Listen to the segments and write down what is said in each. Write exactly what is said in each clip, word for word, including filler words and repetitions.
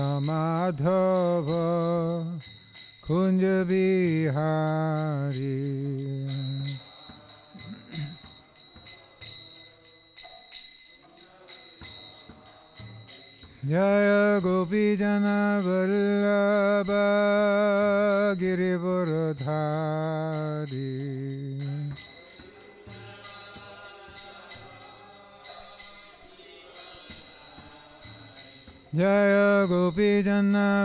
Madhava Kunja Bihari. Jaya Gopi Jana Vallabha Girivaradhari. Jaya Gopi Jana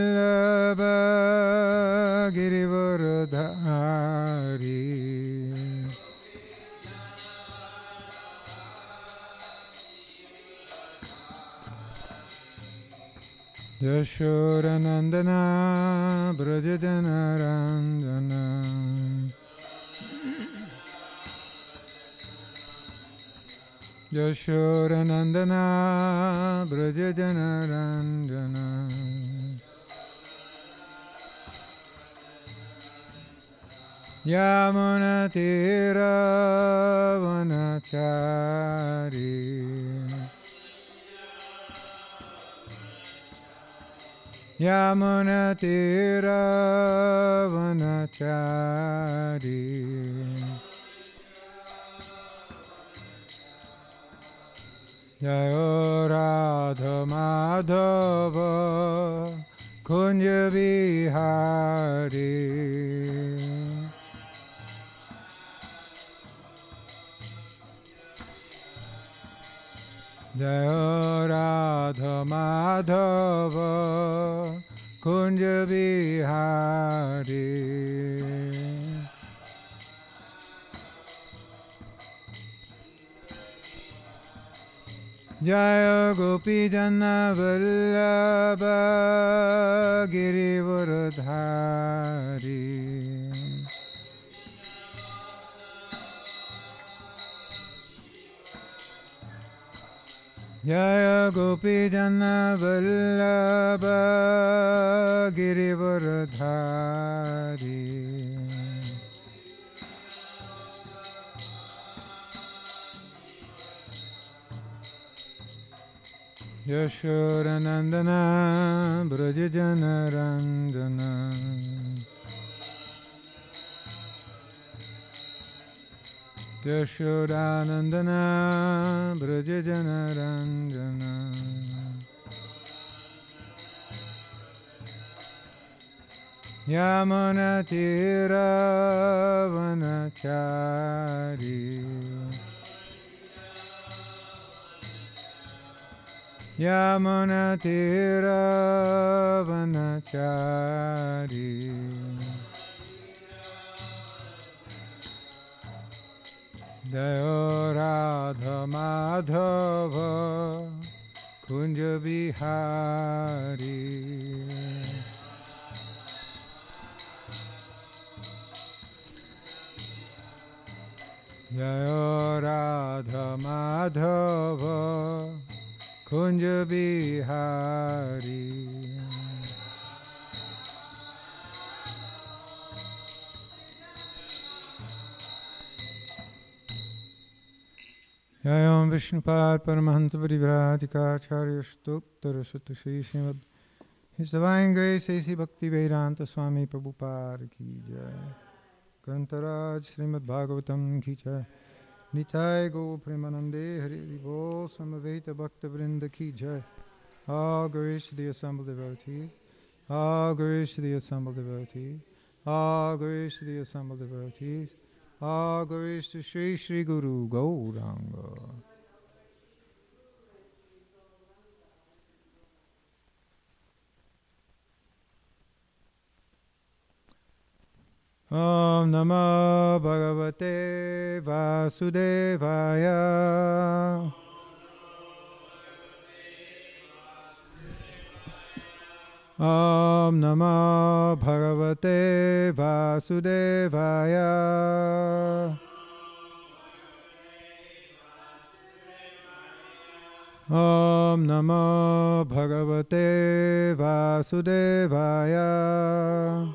Vallabha Girivaradhari. Yashodanandana Brajadana Randana. Yashodanandana Brajadana Randana. Yamuna Tira Vanachari. Yamuna Tira Vanachari. Jaya Radha Madhava Kunja Bihari. Jaya Radha Madhava Kunja Bihari. Jaya Gopi Jana Vallabha Girivaradhari. Jaya Gopi Jana Vallabha Girivaradhari. Yashodanandana Brajajana Randana. Yashodanandana Brajajana Randana. Yamuna Tira Vanachari. Yamuna Tira Vanachari. Jaya Radha Madhava Kunja Bihari. Jaya Radha Madhava Kunja Bihari. Jayam Vishnupad Paramahansa Parivrajikacharya Stotara Sutta Shri Srimad His Divine Grace A C Bhakti Vedanta Swami Prabhupada Ki Jai. Grantaraj Srimad Bhagavatam Ki Jai. Nitai Go Premanande Hari Bol Samaveta Bhakta Vrinda Ki Jai. All grace to the assembled devotees. All grace to the assembled devotees. All grace to the assembled devotees. All grace to Shri Shri Guru Gauranga. Om Namo Bhagavate Vasudevaya. Om Namo Bhagavate Vasudevaya. Om Namo Bhagavate Vasudevaya.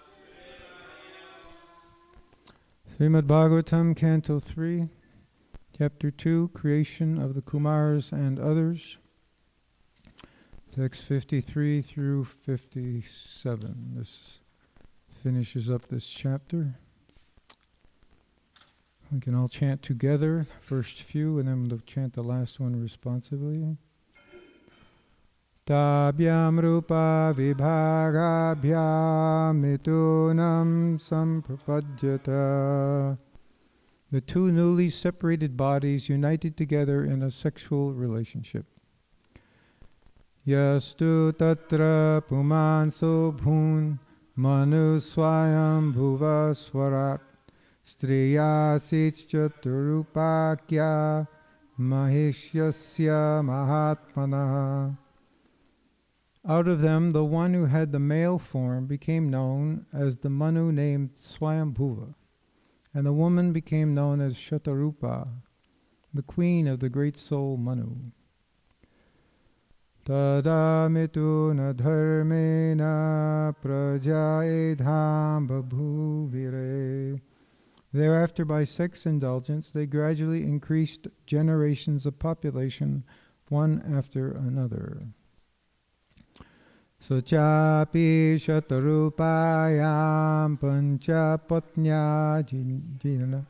Srimad Bhagavatam, Canto three, Chapter two, Creation of the Kumars and Others. Text fifty-three through fifty-seven. This finishes up this chapter. We can all chant together, the first few, and then we'll chant the last one responsively. Tabhyam rupa vibhagabhyam mitunam samprapadyata. The two newly separated bodies united together in a sexual relationship. Yastu tatra pumanso bhun manu swayam bhuva swarat striyasit chaturupakya mahishyasya mahatmana. Out of them, the one who had the male form became known as the Manu named Swayambhuva, and the woman became known as Shatarupa, the queen of the great soul Manu. Tada mituna dharmena prajaedham babhuvire. Thereafter, by sex indulgence, they gradually increased generations of population, one after another. Sochapi shatarupayam pancha patnya jinana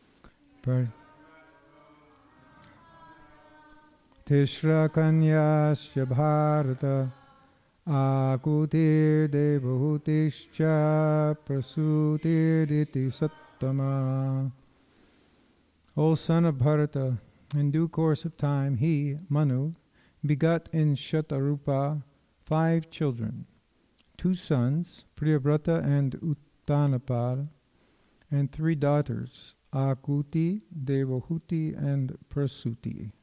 tishra kanyasya bharata akutir devahutischa prasutiriti sattama. O son of Bharata, in due course of time he, Manu, begot in Shatarupa five children, two sons, Priyavrata and Uttanapad, and three daughters, Akuti, Devahuti, and Prasuti.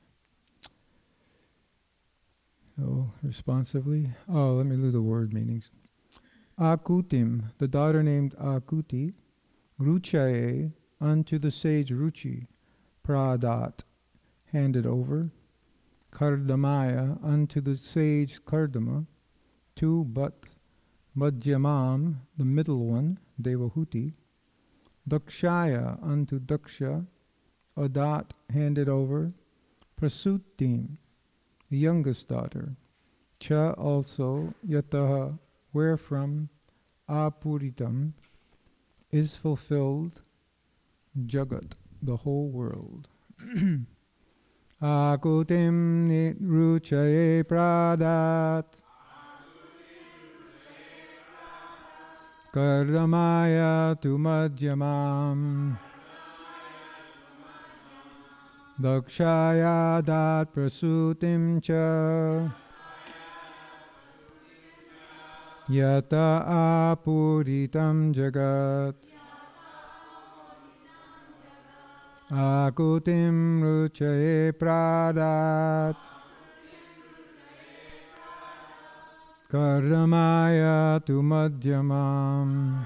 Oh, responsively. Oh, let me do the word meanings. Akutim, the daughter named Akuti, Ruchaye, unto the sage Ruchi, Pradat, handed over, Kardamaya, unto the sage Kardama, two but, Madhyamam, the middle one, Devahuti, Dakshaya, unto Daksha, Adat, handed over, Prasutim, the youngest daughter, Cha also, Yataha, wherefrom, Apuritam, is fulfilled, Jagat, the whole world. Akutim nitruchaye pradat Kardamaya tu madhyamam Dakshaya dat prasutim cha Yata apuritam jagat Akutim ruchaye pradat Kardamaya tu madhyamam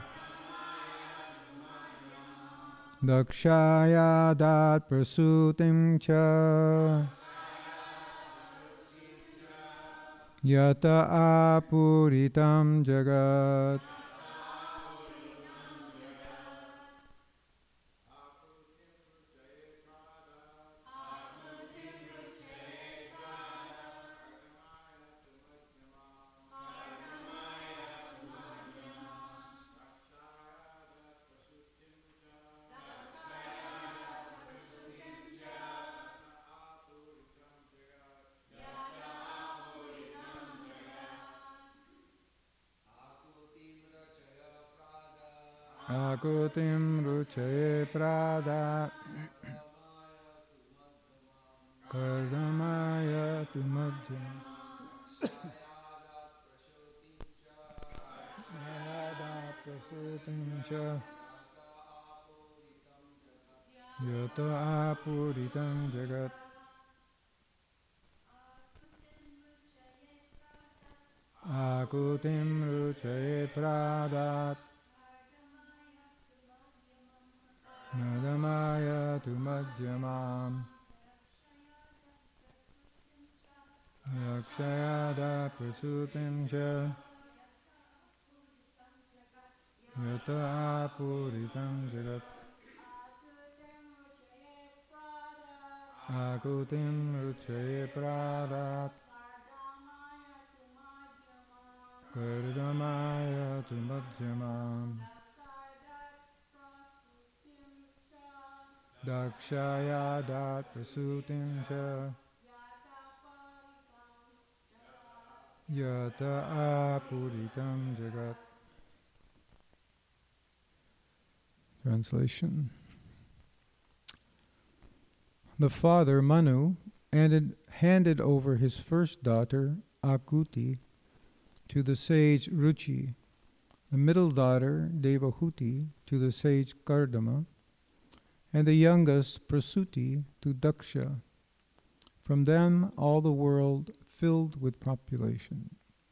Dakshaya dat prasutim cha Yata apuritam jagat. Akutim ruchaye prada Kardamaya tu madhyam Yada prasutim cha Yata apuritam jagat. Akutim ruchaye pradat Nadamaya tu madhyamam Yakshayada prasutim cha Yata apuritam jagat. akutim ruchaye pradat kardamaya tu madhyamam dakshaya dat prasutim cha yata apuritam jagat. Translation. The father, Manu, handed, handed over his first daughter, Akuti, to the sage Ruchi, the middle daughter, Devahuti, to the sage Kardama, and the youngest, Prasuti, to Daksha. From them all the world filled with population.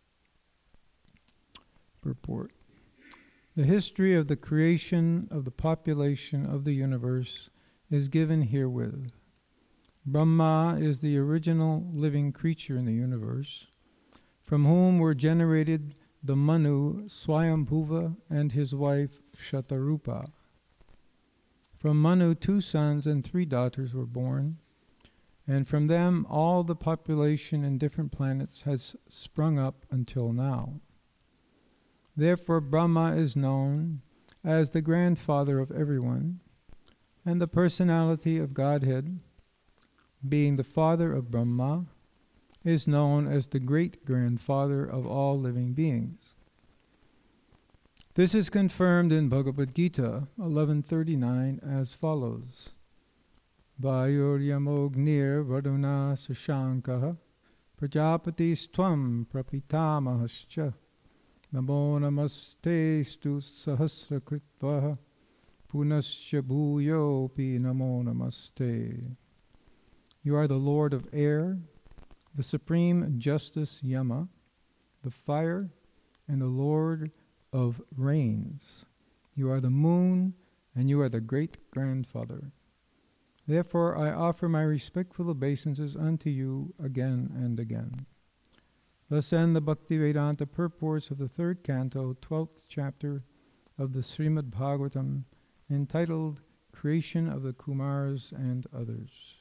Purport. The history of the creation of the population of the universe is given herewith. Brahma is the original living creature in the universe, from whom were generated the Manu, Swayambhuva, and his wife Shatarupa. From Manu two sons and three daughters were born, and from them all the population in different planets has sprung up until now. Therefore Brahma is known as the grandfather of everyone, and the personality of Godhead, being the father of Brahma, is known as the great-grandfather of all living beings. This is confirmed in Bhagavad Gita eleven thirty-nine as follows. Vayuryamognir vaduna sashankaha prajapatis tvam prapitamahascha namo namaste stu sahasrakritvaha punasya bhuyopi namo namaste. You are the Lord of air, the supreme justice Yama, the fire, and the Lord of rains. You are the moon, and you are the great-grandfather. Therefore I offer my respectful obeisances unto you again and again. Thus end the Bhaktivedanta purports of the third canto, twelfth chapter of the Srimad Bhagavatam, entitled Creation of the Kumars and Others.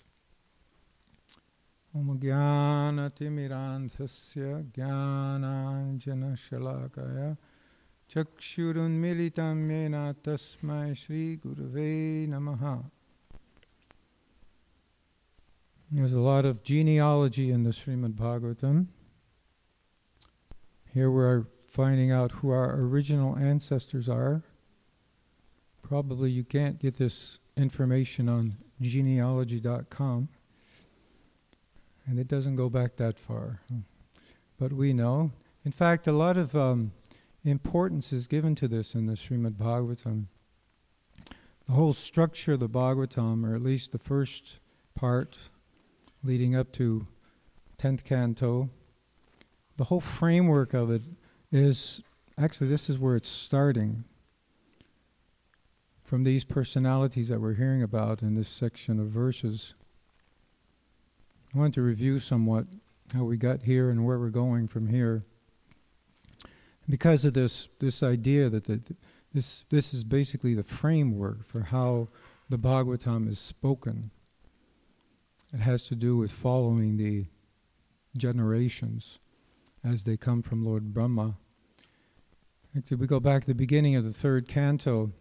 Om Jnana Timiranthasya Jnananjana Shalakaya Chakshurun Militam Yena Tasmai Shri Gurave Namaha. There's a lot of genealogy in the Srimad Bhagavatam. Here we're finding out who our original ancestors are. Probably you can't get this information on genealogy dot com. And it doesn't go back that far. But we know. In fact, a lot of um, importance is given to this in the Srimad Bhagavatam. The whole structure of the Bhagavatam, or at least the first part leading up to tenth canto, the whole framework of it is, actually this is where it's starting, from these personalities that we're hearing about in this section of verses. I want to review somewhat how we got here and where we're going from here. Because of this this idea that the, this this is basically the framework for how the Bhagavatam is spoken. It has to do with following the generations as they come from Lord Brahma. If we go back to the beginning of the third canto,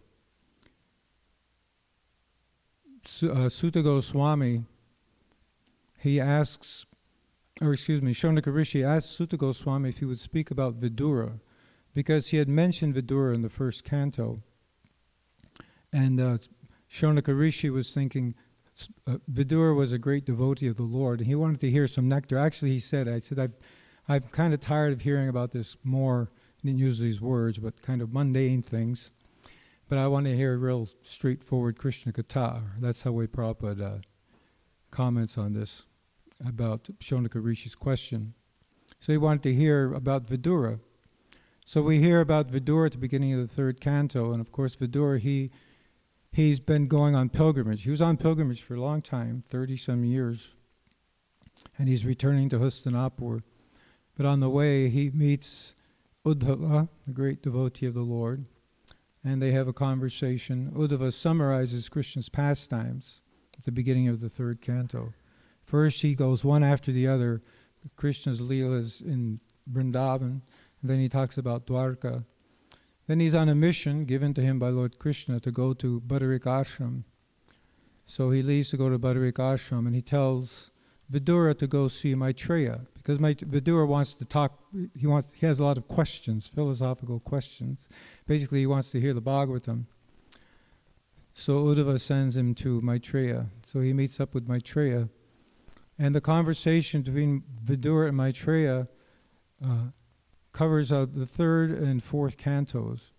Su, uh, Sutta Goswami, he asks, or excuse me, Shaunaka Rishi asked Sutta Goswami if he would speak about Vidura, because he had mentioned Vidura in the first canto. And uh, Shaunaka Rishi was thinking, uh, Vidura was a great devotee of the Lord, and he wanted to hear some nectar. Actually, he said, I said, I've, I'm kind of tired of hearing about this more, I didn't use these words, but kind of mundane things. But I want to hear real straightforward Krishna Katha. That's how way Prabhupada uh, comments on this, about Shaunaka Rishi's question. So he wanted to hear about Vidura. So we hear about Vidura at the beginning of the third canto, and of course Vidura, he, he's been going on pilgrimage. He was on pilgrimage for a long time, thirty-some years, and he's returning to Hastinapur. But on the way, he meets Uddhava, the great devotee of the Lord, and they have a conversation. Uddhava summarizes Krishna's pastimes at the beginning of the third canto. First he goes one after the other, Krishna's Leelas in Vrindavan, and then he talks about Dwarka. Then he's on a mission given to him by Lord Krishna to go to Badarik Ashram. So he leaves to go to Badarik Ashram, and he tells Vidura to go see Maitreya, because Vidura wants to talk, he wants, he has a lot of questions, philosophical questions. Basically he wants to hear the Bhagavatam. So Uddhava sends him to Maitreya. So he meets up with Maitreya, and the conversation between Vidura and Maitreya uh, covers uh, the third and fourth cantos.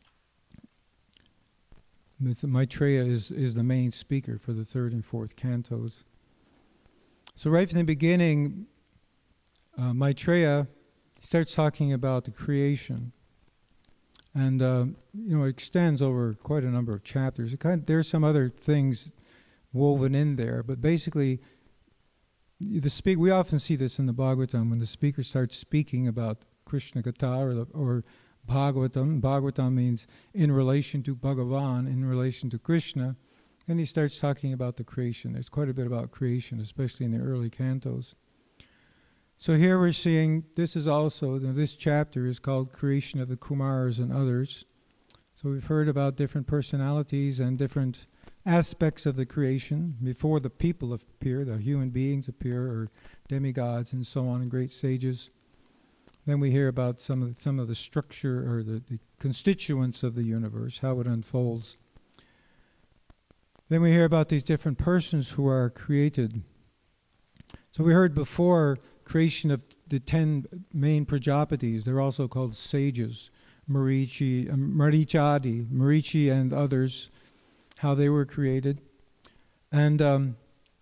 Maitreya is, is the main speaker for the third and fourth cantos. So right from the beginning, uh, Maitreya starts talking about the creation. And, uh, you know, it extends over quite a number of chapters. It kind of, there's some other things woven in there, but basically, the speak, we often see this in the Bhagavatam when the speaker starts speaking about Krishna Katha or, the, or Bhagavatam. Bhagavatam means in relation to Bhagavan, in relation to Krishna. And he starts talking about the creation. There's quite a bit about creation, especially in the early cantos. So here we're seeing, this is also, this chapter is called Creation of the Kumars and Others. So we've heard about different personalities and different aspects of the creation before the people appear, the human beings appear, or demigods and so on, and great sages. Then we hear about some of the, some of the structure or the, the constituents of the universe, how it unfolds. Then we hear about these different persons who are created. So we heard before creation of the ten main Prajapatis. They're also called sages, Marichi, uh, Marichadi, Marichi and others, how they were created. And um,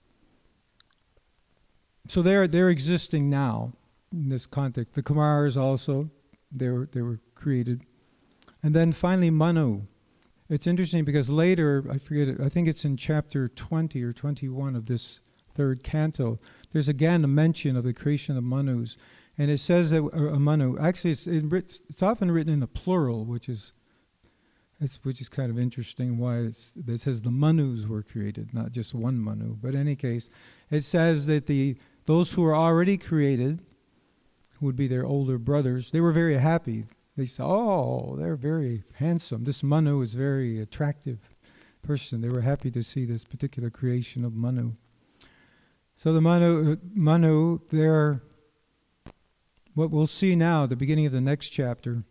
so they're they're existing now in this context. The Kumars also, they were they were created. And then finally Manu. It's interesting because later, I forget it, I think it's in chapter twenty or twenty-one of this third canto, there's again a mention of the creation of Manus. And it says that uh, a Manu, actually it's, it, it's often written in the plural, which is it's, which is kind of interesting why it's, it says the Manus were created, not just one Manu. But in any case, it says that the those who were already created, who would be their older brothers, they were very happy. They said, oh, they're very handsome. This Manu is very attractive person. They were happy to see this particular creation of Manu. So the Manu, Manu, they're, what we'll see now, the beginning of the next chapter,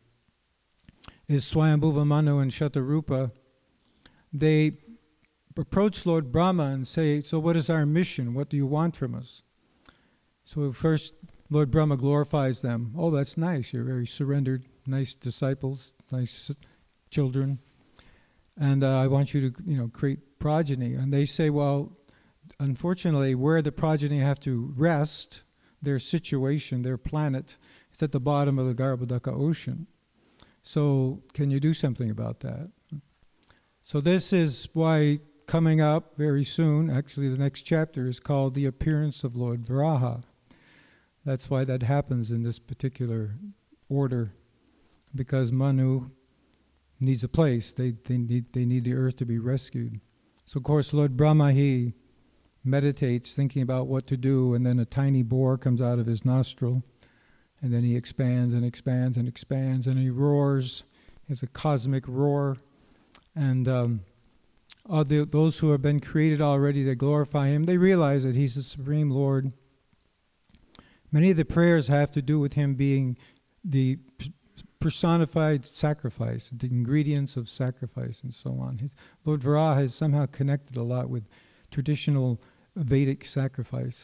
is Swayambhuva Manu and Shatarupa. They approach Lord Brahma and say, so what is our mission? What do you want from us? So first, Lord Brahma glorifies them. Oh, that's nice. You're very surrendered, nice disciples, nice children. And uh, I want you to, you know, create progeny. And they say, well, unfortunately, where the progeny have to rest, their situation, their planet, is at the bottom of the Garbhodaka ocean. So can you do something about that? So this is why coming up very soon, actually the next chapter is called The Appearance of Lord Varaha. That's why that happens in this particular order, because Manu needs a place. They, they, need, they need the earth to be rescued. So of course Lord Brahma, he meditates thinking about what to do, and then a tiny boar comes out of his nostril, and then he expands and expands and expands, and he roars. It's a cosmic roar. And um, all the, those who have been created already, they glorify him. They realize that he's the Supreme Lord. Many of the prayers have to do with him being the personified sacrifice, the ingredients of sacrifice, and so on. His, Lord Varaha is somehow connected a lot with traditional Vedic sacrifice.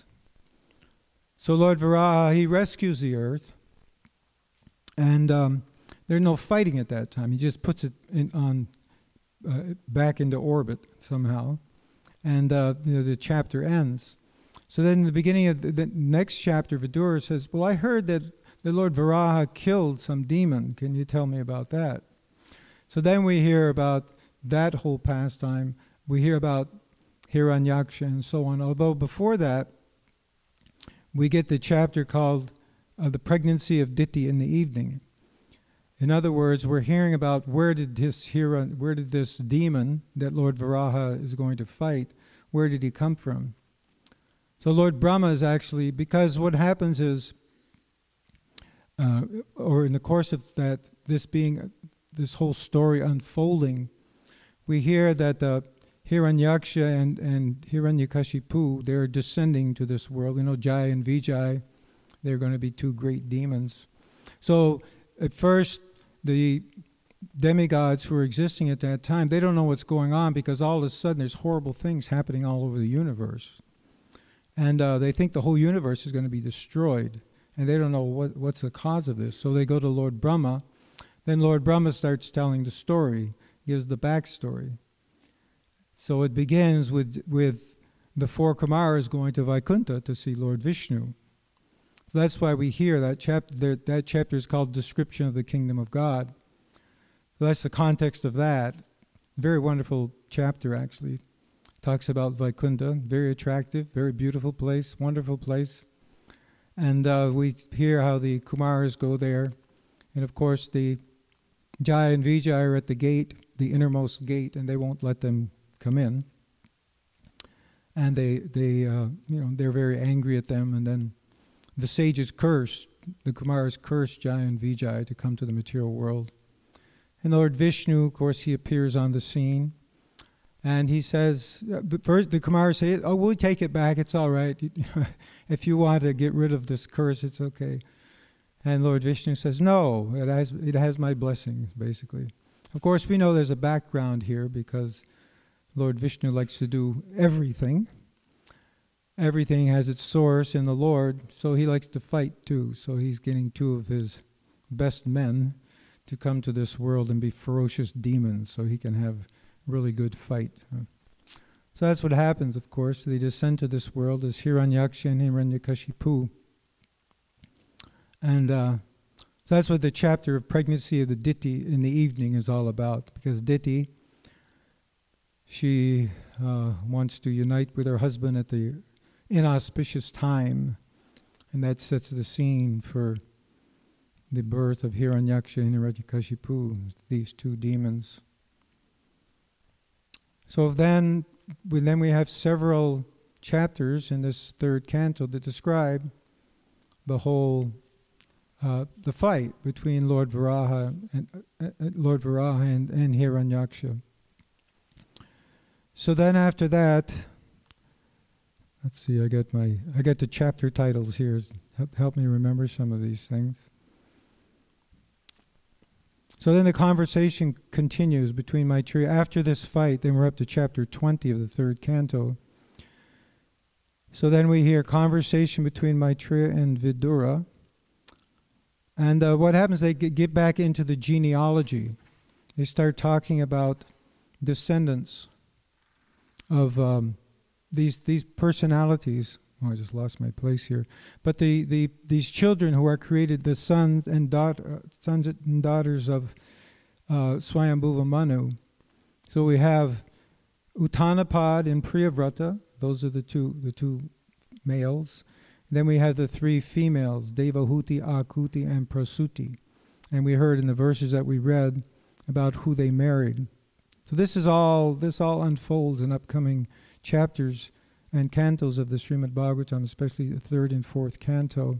So Lord Varaha, he rescues the earth, and um, there's no fighting at that time. He just puts it in, on uh, back into orbit somehow, and uh, you know, the chapter ends. So then in the beginning of the, the next chapter, Vidura says, well, I heard that the Lord Varaha killed some demon. Can you tell me about that? So then we hear about that whole pastime. We hear about Hiranyaksha and so on. Although before that, we get the chapter called uh, The Pregnancy of Diti in the Evening. In other words, we're hearing about where did this Hiran, where did this demon that Lord Varaha is going to fight, where did he come from? So Lord Brahma is actually, because what happens is, uh, or in the course of that, this being, this whole story unfolding, we hear that uh, Hiranyaksha and, and Hiranyakashipu, they're descending to this world. You know, Jai and Vijay, they're going to be two great demons. So at first, the demigods who are existing at that time, they don't know what's going on because all of a sudden there's horrible things happening all over the universe. And uh, they think the whole universe is going to be destroyed. And they don't know what, what's the cause of this. So they go to Lord Brahma. Then Lord Brahma starts telling the story, gives the backstory. So it begins with, with the four Kumaras going to Vaikuntha to see Lord Vishnu. So that's why we hear that chapter. That chapter is called Description of the Kingdom of God. So that's the context of that. Very wonderful chapter, actually. Talks about Vaikuntha. Very attractive, very beautiful place, wonderful place. And uh, we hear how the Kumaras go there. And of course, the Jai and Vijay are at the gate, the innermost gate, and they won't let them come in. And they, they, uh, you know, they're very angry at them. And then the sages curse, the Kumaras curse Jai and Vijay to come to the material world. And Lord Vishnu, of course, he appears on the scene. And he says, uh, the, first, the Kumaras say, oh, we'll take it back, it's all right. If you want to get rid of this curse, it's okay. And Lord Vishnu says, no, it has, it has my blessing, basically. Of course, we know there's a background here because Lord Vishnu likes to do everything. Everything has its source in the Lord, so he likes to fight too. So he's getting two of his best men to come to this world and be ferocious demons so he can have really good fight. So that's what happens, of course. They descend to this world as Hiranyaksha and Hiranyakashipu. And uh, so that's what the chapter of pregnancy of the Diti in the evening is all about. Because Diti, she uh, wants to unite with her husband at the inauspicious time. And that sets the scene for the birth of Hiranyaksha and Hiranyakashipu, these two demons. So then, we, then we have several chapters in this third canto that describe the whole, uh, the fight between Lord Varaha and uh, Lord Varaha and, and Hiranyaksha. So then after that, let's see, I got my, I got the chapter titles here. Help, help me remember some of these things. So then the conversation continues between Maitreya. After this fight, then we're up to chapter twenty of the third canto. So then we hear conversation between Maitreya and Vidura. And uh, what happens, they get, get back into the genealogy. They start talking about descendants of um, these these personalities. Oh, I just lost my place here. But the, the these children who are created, the sons and daughter, uh, sons and daughters of uh, Swayambhuva Manu. So we have Uttanapad and Priyavrata. Those are the two the two males. Then we have the three females, Devahuti, Akuti, and Prasuti. And we heard in the verses that we read about who they married. So this is all this all unfolds in upcoming chapters and cantos of the Srimad Bhagavatam, especially the third and fourth canto.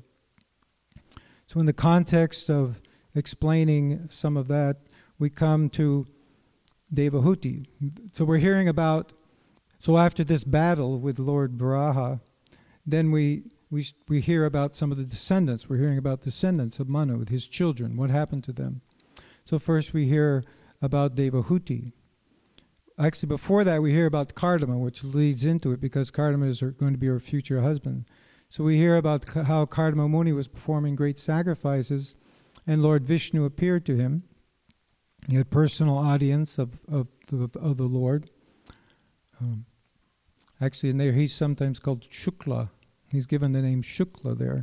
So in the context of explaining some of that, we come to Devahuti. So we're hearing about, so after this battle with Lord Varaha, then we, we, we hear about some of the descendants. We're hearing about descendants of Manu, with his children, what happened to them. So first we hear about Devahuti. Actually, before that, we hear about Kardama, which leads into it because Kardama is going to be her future husband. So we hear about how Kardama Muni was performing great sacrifices, and Lord Vishnu appeared to him. He had personal audience of, of, of, of the Lord. Um, actually, in there, he's sometimes called Shukla. He's given the name Shukla there.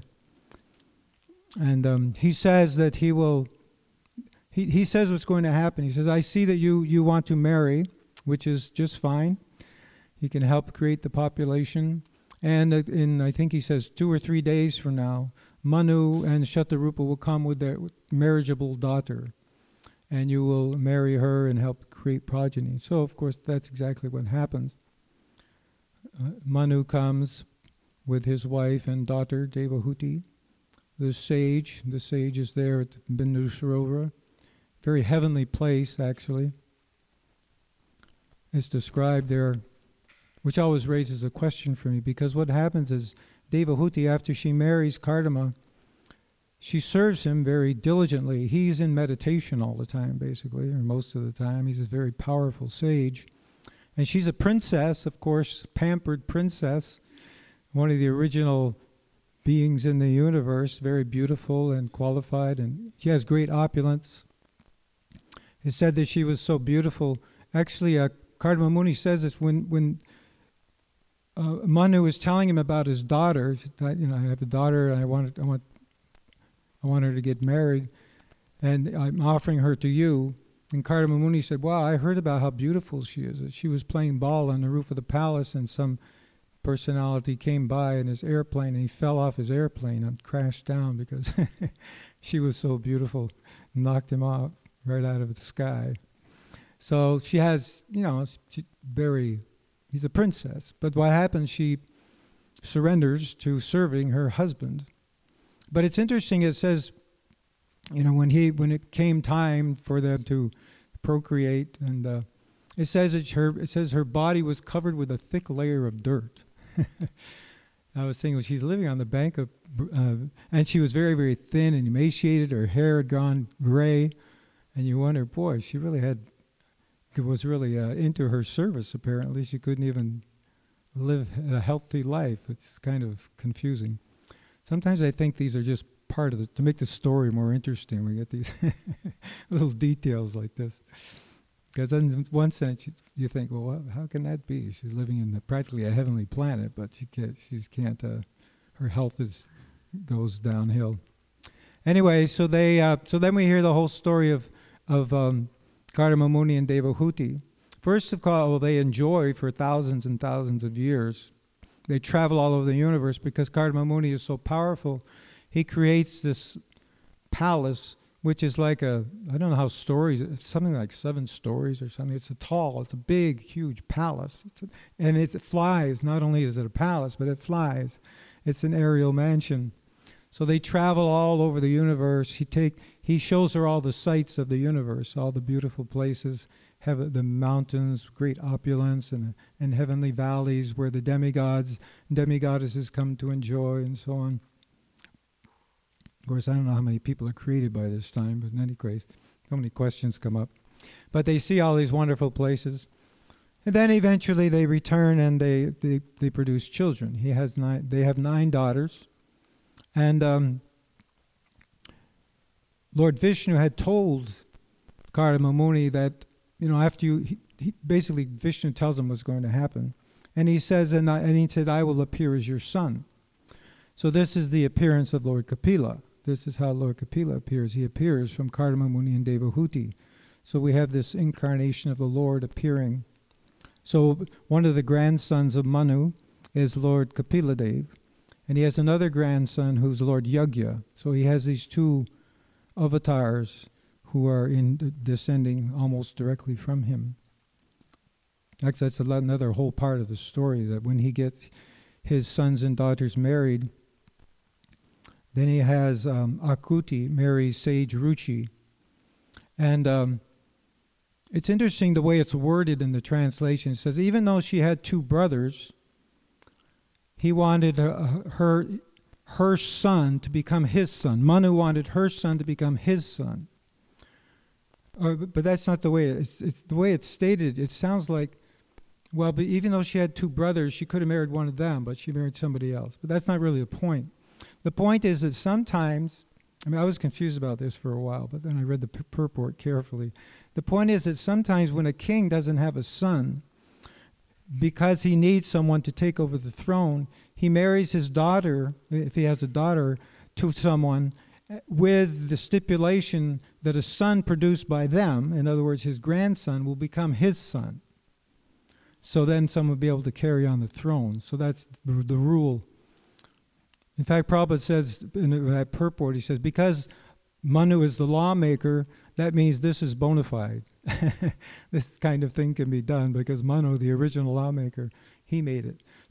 And um, he says that he will, he, he says what's going to happen. He says, I see that you, you want to marry, which is just fine. He can help create the population. And uh, in, I think he says, two or three days from now, Manu and Shatarupa will come with their marriageable daughter. And you will marry her and help create progeny. So, of course, that's exactly what happens. Uh, Manu comes, with his wife and daughter Devahuti. The sage, the sage is there at Bindu Sarovara. Very heavenly place, actually. It's described there, which always raises a question for me, because what happens is Devahuti, after she marries Kardama, she serves him very diligently. He's in meditation all the time, basically, or most of the time. He's a very powerful sage. And she's a princess, of course, pampered princess, one of the original beings in the universe, very beautiful and qualified, and she has great opulence. It's said that she was so beautiful. Actually, uh, Kardama Muni says this when when uh, Manu is telling him about his daughter. You know, I have a daughter, and I want I want I want her to get married, and I'm offering her to you. And Kardama Muni said, "Wow, I heard about how beautiful she is. She was playing ball on the roof of the palace, and some personality came by in his airplane, and he fell off his airplane and crashed down because she was so beautiful, knocked him off right out of the sky." So she has, you know, she very, he's a princess. But what happens, she surrenders to serving her husband. But it's interesting, it says, you know, when he, when it came time for them to procreate, and uh, it says that her, it says her body was covered with a thick layer of dirt. I was thinking, well, she's living on the bank of, uh, and she was very, very thin and emaciated. Her hair had gone gray, and you wonder, boy, she really had, was really uh, into her service. Apparently, she couldn't even live a healthy life. It's kind of confusing. Sometimes I think these are just part of it to make the story more interesting. We get these little details like this. Because in one sense, you, you think, well, how can that be? She's living in the, practically a heavenly planet, but she can't. She can't. Uh, her health is goes downhill. Anyway, so they. Uh, so then we hear the whole story of of um, Kardama Muni and Devahuti. First of all, well, they enjoy for thousands and thousands of years. They travel all over the universe because Kardama Muni is so powerful. He creates this palace, which is like a, I don't know how stories, it's something like seven stories or something. It's a tall, it's a big, huge palace. It's a, and it flies. Not only is it a palace, but it flies. It's an aerial mansion. So they travel all over the universe. He take, he shows her all the sights of the universe, all the beautiful places, have the mountains, great opulence, and, and heavenly valleys where the demigods and demigoddesses come to enjoy, and so on. Of course, I don't know how many people are created by this time, but in any case, so many questions come up. But they see all these wonderful places. And then eventually they return and they, they, they produce children. He has nine, they have nine daughters. And um, Lord Vishnu had told Kardama Muni that, you know, after you, he, he basically Vishnu tells him what's going to happen. And he says, and, I, and he said, I will appear as your son. So this is the appearance of Lord Kapila. This is how Lord Kapila appears. He appears from Kardama Muni and Devahuti. So we have this incarnation of the Lord appearing. So one of the grandsons of Manu is Lord Kapila Dev, and he has another grandson who's Lord Yagya. So he has these two avatars who are in d- descending almost directly from him. Actually, that's another whole part of the story, that when he gets his sons and daughters married, then he has um, Akuti marry Sage Ruchi. And um, it's interesting the way it's worded in the translation. It says, even though she had two brothers, he wanted uh, her, her son to become his son. Manu wanted her son to become his son. Uh, but, but that's not the way it's, it's the way it's stated. It sounds like, well, but even though she had two brothers, she could have married one of them, but she married somebody else. But that's not really the point. The point is that sometimes, I mean, I was confused about this for a while, but then I read the p- purport carefully. The point is that sometimes when a king doesn't have a son, because he needs someone to take over the throne, he marries his daughter, if he has a daughter, to someone with the stipulation that a son produced by them, in other words, his grandson, will become his son. So then someone will be able to carry on the throne. So that's the, the rule. In fact, Prabhupada says in that purport, he says, because Manu is the lawmaker, that means this is bona fide. This kind of thing can be done because Manu, the original lawmaker, he made it.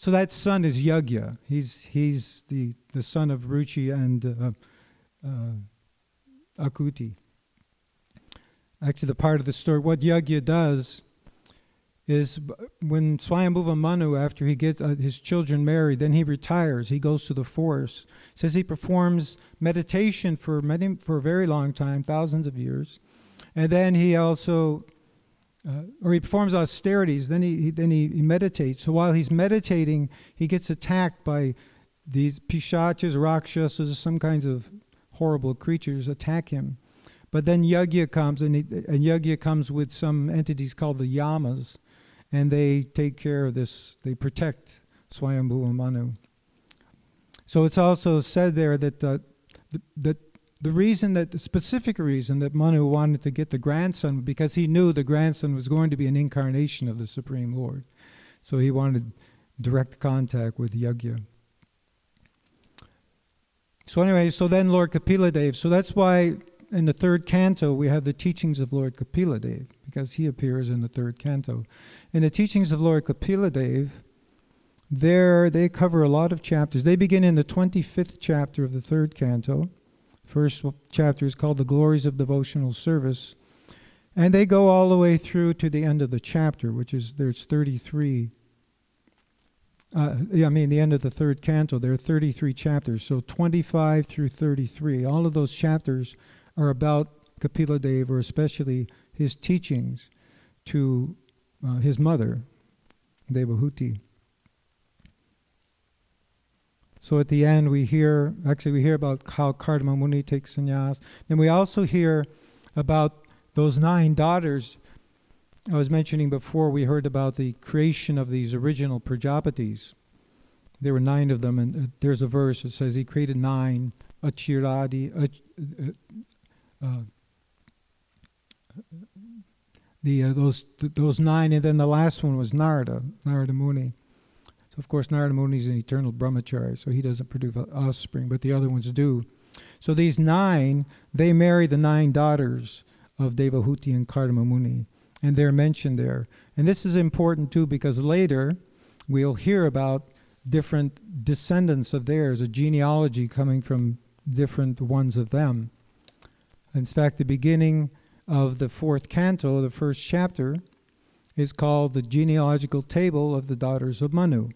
So that son is Yagya. He's he's the, the son of Ruchi and uh, uh, Akuti. Actually, the part of the story, what Yagya does is when Swayambhuva Manu, after he gets uh, his children married, then he retires. He goes to the forest. Says he performs meditation for many for a very long time, thousands of years, and then he also, uh, or he performs austerities. Then he, he then he, he meditates. So while he's meditating, he gets attacked by these pishachas, rakshasas, some kinds of horrible creatures attack him. But then Yagya comes, and, he, and Yagya comes with some entities called the Yamas, and they take care of this, they protect Swayambhuva Manu. So it's also said there that uh, the, that the reason, that the specific reason that Manu wanted to get the grandson, because he knew the grandson was going to be an incarnation of the Supreme Lord. So he wanted direct contact with Yagya. So anyway, so then Lord Kapila-Dev, so that's why in the third canto, we have the teachings of Lord Kapila-Dev, because he appears in the third canto. In the teachings of Lord Kapila-Dev, there they cover a lot of chapters. They begin in the twenty-fifth chapter of the third canto. First chapter is called The Glories of Devotional Service. And they go all the way through to the end of the chapter, which is, there's thirty-three. Uh, yeah, I mean, the end of the third canto, there are thirty-three chapters. So twenty-five through thirty-three. All of those chapters are about Kapila-Dev, or especially his teachings to uh, his mother, Devahuti. So at the end we hear, actually we hear about how Kardama Muni takes sannyas. Then we also hear about those nine daughters. I was mentioning before, we heard about the creation of these original Prajapatis. There were nine of them, and uh, there's a verse that says he created nine, Achiradi, ach, uh, Uh, the uh, those th- those nine, and then the last one was Narada, Narada Muni. So of course Narada Muni is an eternal brahmachari, so he doesn't produce offspring, but the other ones do. So these nine, they marry the nine daughters of Devahuti and Kardama Muni, and they're mentioned there. And this is important too, because later we'll hear about different descendants of theirs, a genealogy coming from different ones of them. In fact, the beginning of the fourth canto, the first chapter, is called the genealogical table of the daughters of Manu.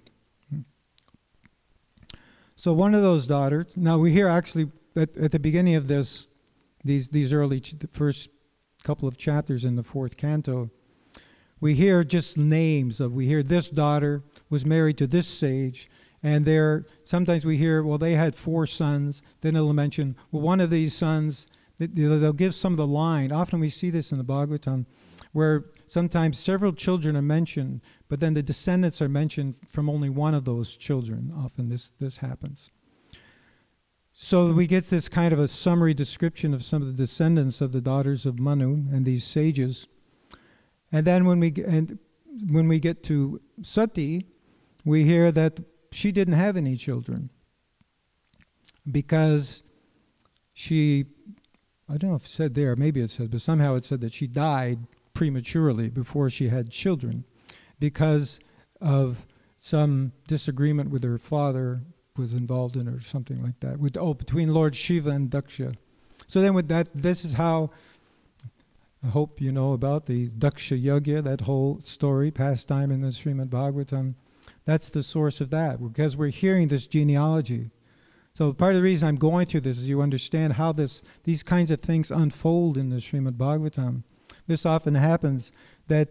So one of those daughters, now we hear actually at, at the beginning of this, these these early, ch- the first couple of chapters in the fourth canto, we hear just names of, we hear this daughter was married to this sage, and there, sometimes we hear, well, they had four sons, then it'll mention, well, one of these sons, they'll give some of the line. Often we see this in the Bhagavatam, where sometimes several children are mentioned, but then the descendants are mentioned from only one of those children. Often this, this happens. So we get this kind of a summary description of some of the descendants of the daughters of Manu and these sages. And then when we, and when we get to Sati, we hear that she didn't have any children because she, I don't know if it said there, maybe it said, but somehow it said that she died prematurely before she had children because of some disagreement with her father was involved in, or something like that. With, oh, between Lord Shiva and Daksha. So then with that, this is how, I hope you know about the Daksha Yagya, that whole story, pastime in the Srimad Bhagavatam. That's the source of that, because we're hearing this genealogy. So part of the reason I'm going through this is you understand how this these kinds of things unfold in the Srimad Bhagavatam. This often happens that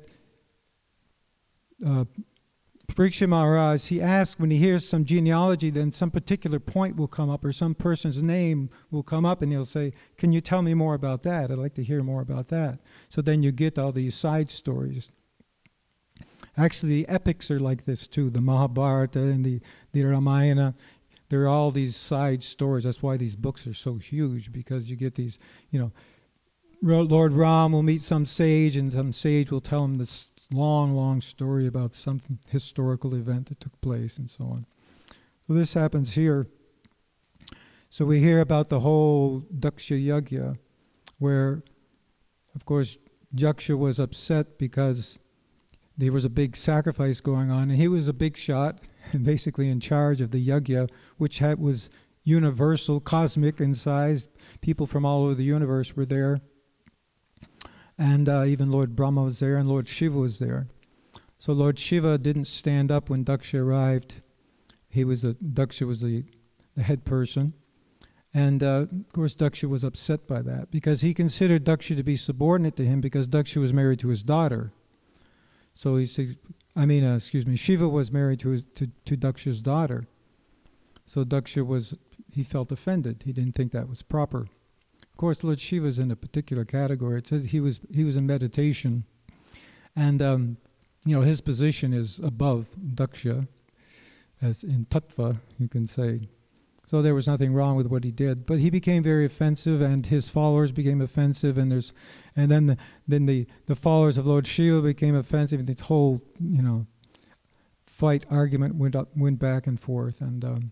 uh, Parikshit Maharaj, he asks, when he hears some genealogy, then some particular point will come up, or some person's name will come up, and he'll say, can you tell me more about that? I'd like to hear more about that. So then you get all these side stories. Actually, the epics are like this too. The Mahabharata and the, the Ramayana, there are all these side stories. That's why these books are so huge, because you get these, you know, Lord Ram will meet some sage, and some sage will tell him this long, long story about some historical event that took place, and so on. So this happens here. So we hear about the whole Daksha Yagya, where, of course, Daksha was upset because there was a big sacrifice going on, and he was a big shot. basically in charge of the yajna, which had, was universal, cosmic in size. People from all over the universe were there. And uh, even Lord Brahma was there, and Lord Shiva was there. So Lord Shiva didn't stand up when Daksha arrived. He was a, Daksha was the, the head person. And uh, of course Daksha was upset by that, because he considered Daksha to be subordinate to him, because Daksha was married to his daughter. So he said, I mean, uh, excuse me, Shiva was married to, his, to to Daksha's daughter. So Daksha was, he felt offended. He didn't think that was proper. Of course, Lord Shiva is in a particular category. It says he was he was in meditation, and um, you know, his position is above Daksha, as in tattva, you can say. So there was nothing wrong with what he did, but he became very offensive, and his followers became offensive, and there's, and then the, then the, the followers of Lord Shiva became offensive, and the whole, you know, fight argument went up, went back and forth, and um,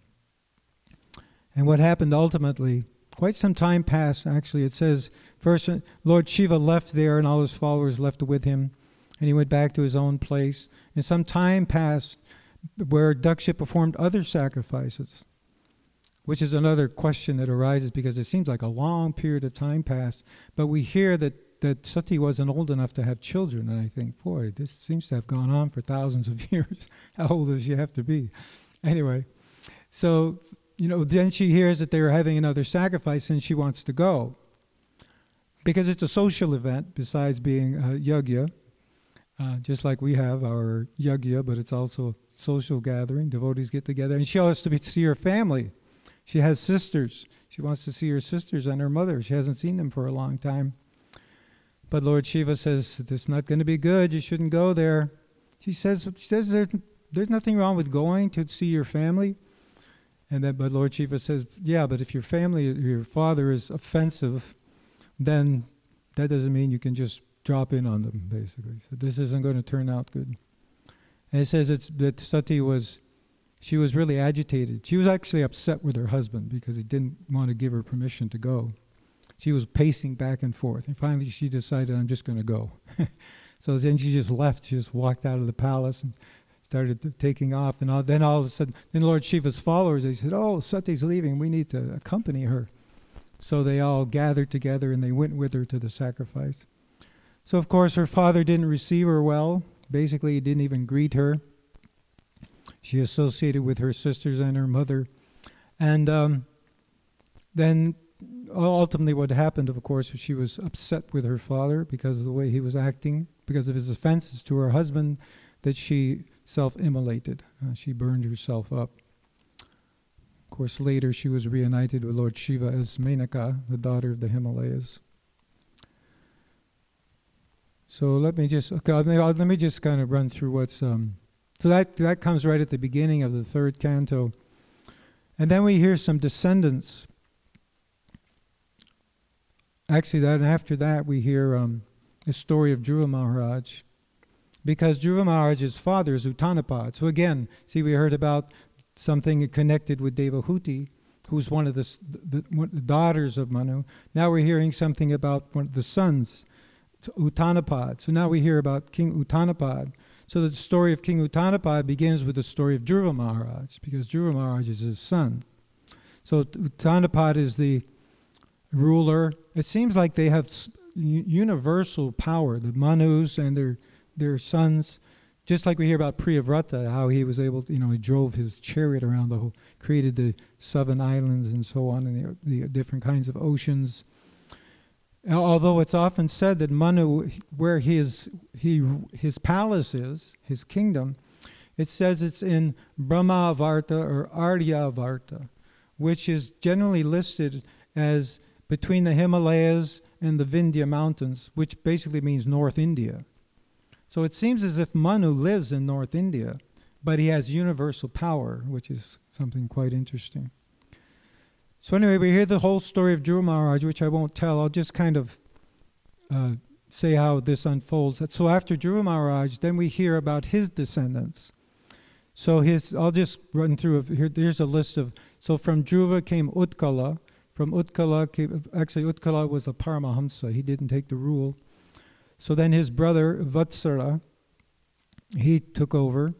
and what happened ultimately? Quite some time passed. Actually, it says first Lord Shiva left there, and all his followers left with him, and he went back to his own place. And some time passed where Daksha performed other sacrifices, which is another question that arises, because it seems like a long period of time passed. But we hear that, that Sati wasn't old enough to have children, and I think, boy, this seems to have gone on for thousands of years. How old does she have to be? Anyway, so, you know, then she hears that they are having another sacrifice, and she wants to go. Because it's a social event, besides being a yajna, uh, just like we have our yajna, but it's also a social gathering. Devotees get together, and she wants to be, to see her family. She has sisters. She wants to see her sisters and her mother. She hasn't seen them for a long time. But Lord Shiva says, "It's not going to be good. You shouldn't go there." She says, she says there, there's nothing wrong with going to see your family. And then, but Lord Shiva says, yeah, but if your family, your father is offensive, then that doesn't mean you can just drop in on them, basically. So this isn't going to turn out good. And it says it's, that Sati was, she was really agitated. She was actually upset with her husband because he didn't want to give her permission to go. She was pacing back and forth. And finally she decided, I'm just going to go. So then she just left. She just walked out of the palace and started t- taking off. And all, then all of a sudden, then Lord Shiva's followers, they said, oh, Sati's leaving. We need to accompany her. So they all gathered together and they went with her to the sacrifice. So of course her father didn't receive her well. Basically he didn't even greet her. She associated with her sisters and her mother. And um, then ultimately what happened, of course, was she was upset with her father because of the way he was acting, because of his offenses to her husband, that she self-immolated. Uh, she burned herself up. Of course, later she was reunited with Lord Shiva as Menaka, the daughter of the Himalayas. So let me just okay, let me just kind of run through what's um, so that that comes right at the beginning of the third canto, and then we hear some descendants. Actually, that after that we hear um, the story of Dhruva Maharaj, because Dhruva Maharaj's father is Uttanapad. So again, see, we heard about something connected with Devahuti, who's one of the, the, one, the daughters of Manu. Now we're hearing something about one of the sons, Uttanapad. So now we hear about King Uttanapad. So the story of King Uttanapad begins with the story of Dhruva Maharaj, because Dhruva Maharaj is his son. So Uttanapad is the ruler. It seems like they have universal power, the Manus and their their sons, just like we hear about Priyavrata, how he was able to, you know, he drove his chariot around the whole, created the seven islands and so on, and the, the different kinds of oceans. Although it's often said that Manu, where his he his palace is, his kingdom, it says it's in Brahmavarta or Aryavarta, which is generally listed as between the Himalayas and the Vindhya mountains, which basically means North India. So it seems as if Manu lives in North India, but he has universal power, which is something quite interesting. So anyway, we hear the whole story of Dhruva Maharaj, which I won't tell. I'll just kind of uh, say how this unfolds. So after Dhruva Maharaj, then we hear about his descendants. So his, I'll just run through. Here, here's a list of, so from Dhruva came Utkala. From Utkala came, actually Utkala was a Paramahamsa. He didn't take the rule. So then his brother Vatsara, he took over.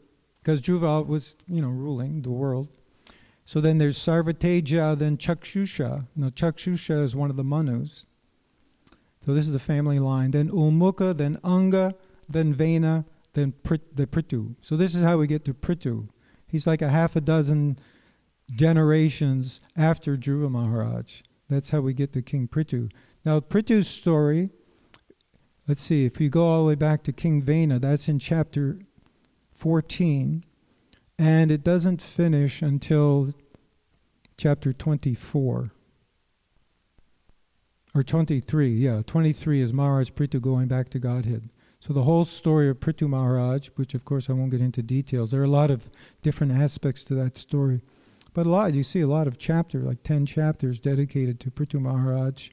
because Dhruva was, you know, ruling the world. So then there's Sarvateja, then Chakshusha. Now Chakshusha is one of the Manus. So this is the family line. Then Ulmukha, then Anga, then Vena, then Prit- the Prithu. So this is how we get to Prithu. He's like a half a dozen generations after Dhruva Maharaj. That's how we get to King Prithu. Now Prithu's story, let's see, if you go all the way back to King Vena, that's in chapter fourteen. And it doesn't finish until chapter twenty-four. Or twenty-three, yeah. twenty-three is Maharaj Prithu going back to Godhead. So the whole story of Prithu Maharaj, which of course I won't get into details, there are a lot of different aspects to that story. But a lot, you see a lot of chapters, like ten chapters dedicated to Prithu Maharaj.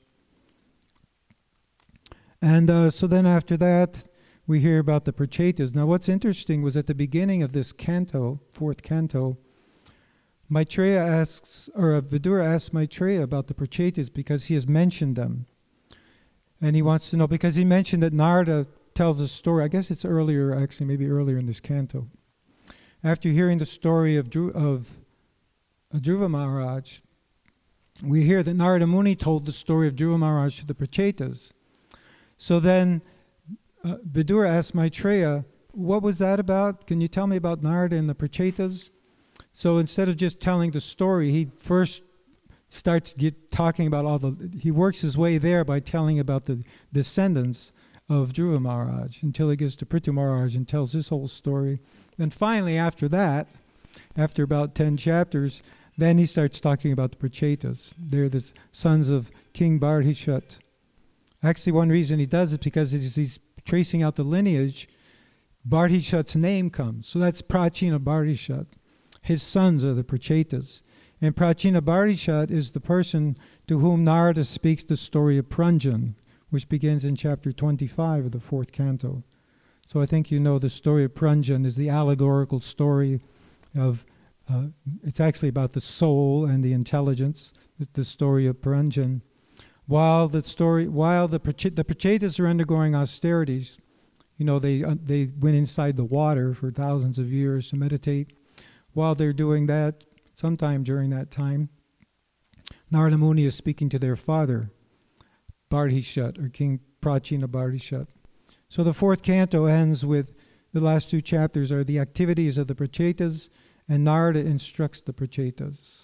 And uh, so then after that, we hear about the Prachetas. Now what's interesting was at the beginning of this canto, fourth canto, Maitreya asks, or uh, Vidura asks Maitreya about the Prachetas because he has mentioned them. And he wants to know, because he mentioned that Narada tells a story, I guess it's earlier, actually, maybe earlier in this canto. After hearing the story of, Dhru, of uh, Dhruva Maharaj, we hear that Narada Muni told the story of Dhruva Maharaj to the Prachetas. So then Uh, Vidura asked Maitreya, what was that about? Can you tell me about Narada and the Prachetas? So instead of just telling the story, he first starts get talking about all the, he works his way there by telling about the descendants of Dhruva Maharaj until he gets to Prithu Maharaj and tells this whole story. Then finally after that, after about ten chapters, then he starts talking about the Prachetas. They're the sons of King Bardhishat. Actually, one reason he does it because he's, he's tracing out the lineage, Bardhishat's name comes. So that's Prachina Bardhishat. His sons are the Prachetas. And Prachina Bardhishat is the person to whom Narada speaks the story of Pranjan, which begins in chapter twenty-five of the fourth canto. So I think you know the story of Pranjan is the allegorical story of, uh, it's actually about the soul and the intelligence, the story of Pranjan. While the story, while the Prach- the Prachetas are undergoing austerities, you know, they uh, they went inside the water for thousands of years to meditate. While they're doing that, sometime during that time, Narada Muni is speaking to their father, Bardhishat, or King Prachina Bardhishat. So the fourth canto ends with the last two chapters are the activities of the Prachetas, and Narada instructs the Prachetas.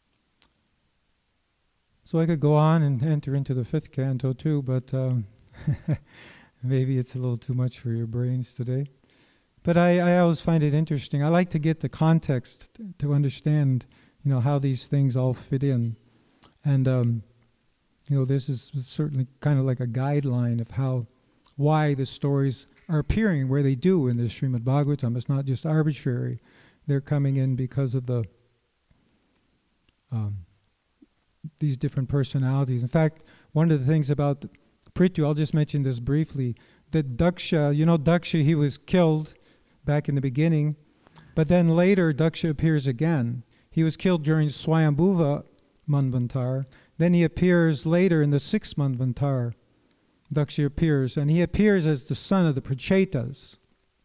So I could go on and enter into the fifth canto too, but um, maybe it's a little too much for your brains today. But I, I always find it interesting. I like to get the context t- to understand, you know, how these things all fit in. And, um, you know, this is certainly kind of like a guideline of how, why the stories are appearing where they do in the Srimad Bhagavatam. It's not just arbitrary. They're coming in because of the... Um, these different personalities. In fact, one of the things about Prithu, I'll just mention this briefly, that Daksha, you know Daksha, he was killed back in the beginning, but then later Daksha appears again. He was killed during Swayambhuva Manvantar, then he appears later in the sixth Manvantar. Daksha appears, and he appears as the son of the Prachetas.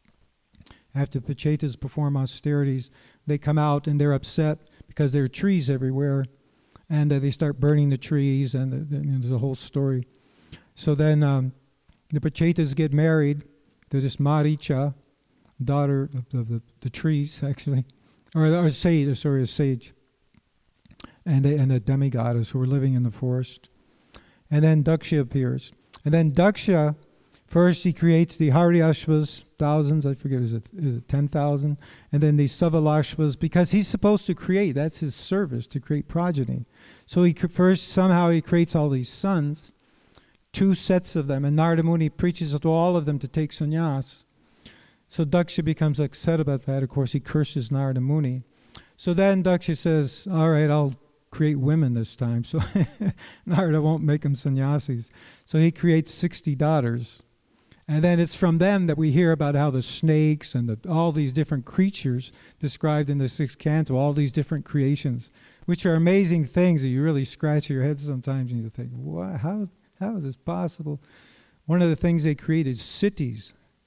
After the Prachetas perform austerities, they come out and they're upset because there are trees everywhere. And uh, they start burning the trees, and, uh, and there's a whole story. So then um, the Prachetas get married to this Maricha, daughter of, of the, the trees, actually, or, or sage, sorry, a sage, and a, and a demigoddess who were living in the forest. And then Daksha appears. And then Daksha, first he creates the Haryashvas, thousands, I forget, is it, is it ten thousand? And then the Savalashvas, because he's supposed to create, that's his service, to create progeny. So he first, somehow he creates all these sons, two sets of them, and Narada Muni preaches to all of them to take sannyas. So Daksha becomes upset about that. Of course, he curses Narada Muni. So then Daksha says, all right, I'll create women this time. So Narada won't make them sannyasis. So he creates sixty daughters. And then it's from them that we hear about how the snakes and the, all these different creatures described in the sixth canto, all these different creations, which are amazing things that you really scratch your head sometimes and you think, what? How, how is this possible? One of the things they create is cities,